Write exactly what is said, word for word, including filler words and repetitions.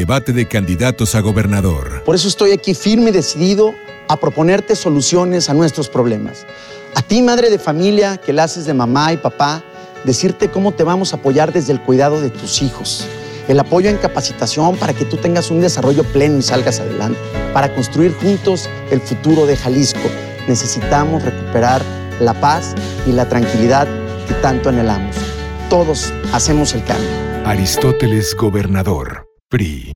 debate de candidatos a gobernador. Por eso estoy aquí firme y decidido a proponerte soluciones a nuestros problemas. A ti, madre de familia, que la haces de mamá y papá, decirte cómo te vamos a apoyar desde el cuidado de tus hijos. El apoyo en capacitación para que tú tengas un desarrollo pleno y salgas adelante. Para construir juntos el futuro de Jalisco, necesitamos recuperar la paz y la tranquilidad que tanto anhelamos. Todos hacemos el cambio. Aristóteles, gobernador, P R I.